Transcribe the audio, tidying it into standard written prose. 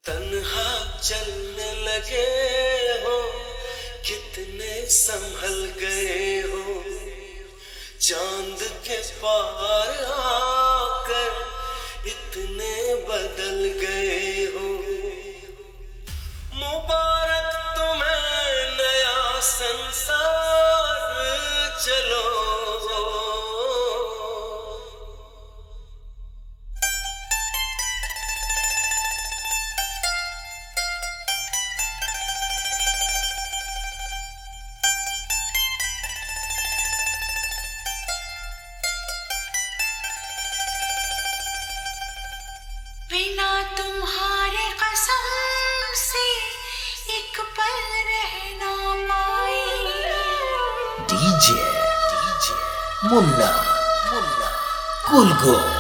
तन्हा चलने लगे हो, कितने संभल गए हो, चांद के पार आकर इतने बदल गए हो। मुबारक तुम्हें नया संसार, चलो बिना तुम्हारे कसम से एक पल रहना पाए। डीजे मुन्ना कुलगो।